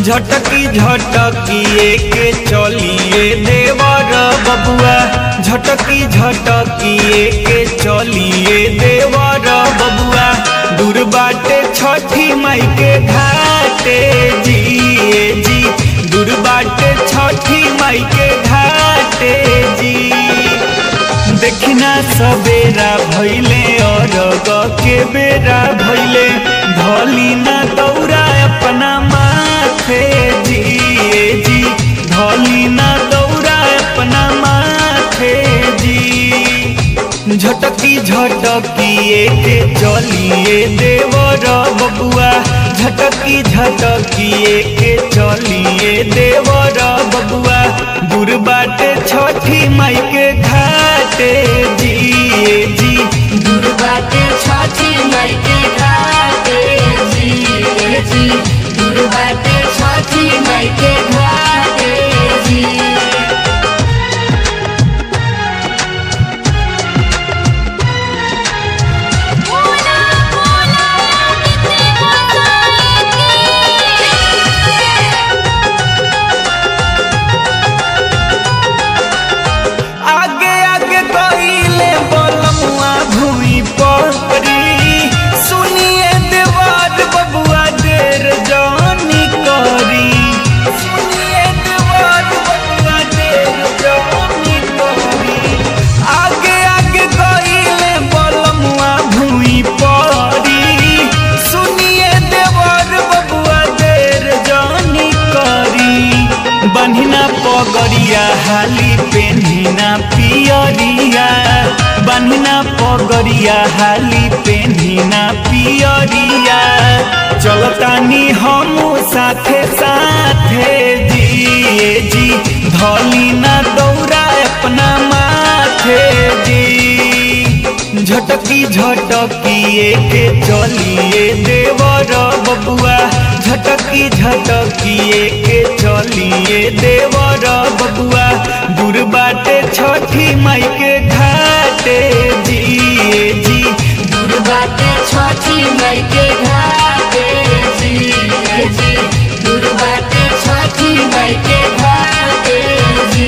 झटकी झटकिए के चलिए देवर बबुआ, झटकी झटकिए के चलिए देवर बबुआ। दूर बाटे छठी माई के घाटे जी, दूर बाटे छठी माई के घाटे जी। देखना सबेरा भैले अरग के बेरा भैले, धली ना दौरा अपना माथे जी, धली ना दौरा अपना माथे जी। झटकी झटकिए के चलिए देवर बबुआ, झटकी झटकिए के चलिए देवर बबुआ। दूर बाटे छठी माई के घाटे जी, दूर बाटे छठी माई के घाटे जी, दूर बाटे छठी माई के घाटे जी। आगे आगे गईले बलमुआ भूमि परी, सुनिए देवर बबुआ देर जानी करी, सुनिए देवर बबुआ देर जानी करी। आगे आगे गईले बलमुआ भूमि परी, सुनिए देवर बबुआ देर जानी करी। बन्हिना पगड़िया हाली पेन्हिना पियरिया, बन्हिना पगड़िया हाली पेन्हिना पियरिया। चलतानी हमू साथे साथे जी, धली ना दौरा अपना माथे जी। झटकी झटकिए के चलिए देवर बबुआ, झटकी झटकिए के चलिए देवर बबुआ। दूर बाटे छठी माई के घाटे जी, दूर बाटे छठी माई के घाटे जी, दूर बाटे छठी माई के घाटे जी।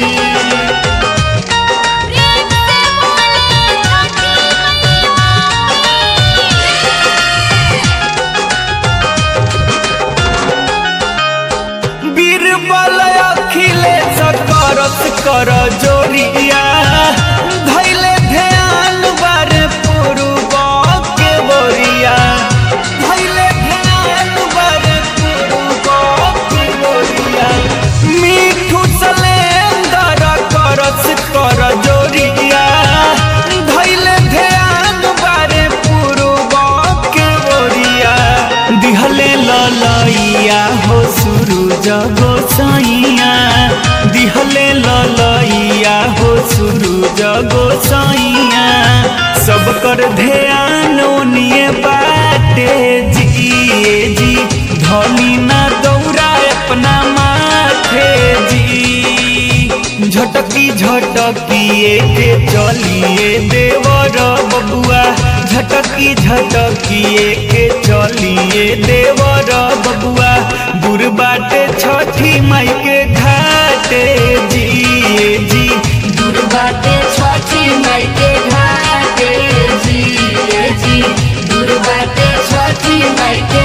बीरबल अखिलेश करस कर जोरिया, धैले ध्यान बारे पूर्व के बोरिया, धैले ध्यान बारे पूर्व के बोरिया। मीठू सलेंदर करस कर जोरिया, धैले ध्यान बारे पूर्व के बोरिया। दिहले ललैया हो सूरज गोसाइया, दिहले ललैया हो सूरज गोसाइया। सब कर ध्यान ओनिए बाटे जी, धली ना दौरा अपना माथे जी। झटकी झटकिए के चलिए देवर बबुआ, झटकी झटकिए के चलिए देवर बबुआ। दूर बाटे छठी माई के घाटे जी, दूर बाटे छठी माई के घाटे जी, दूर बाटे छठी माई के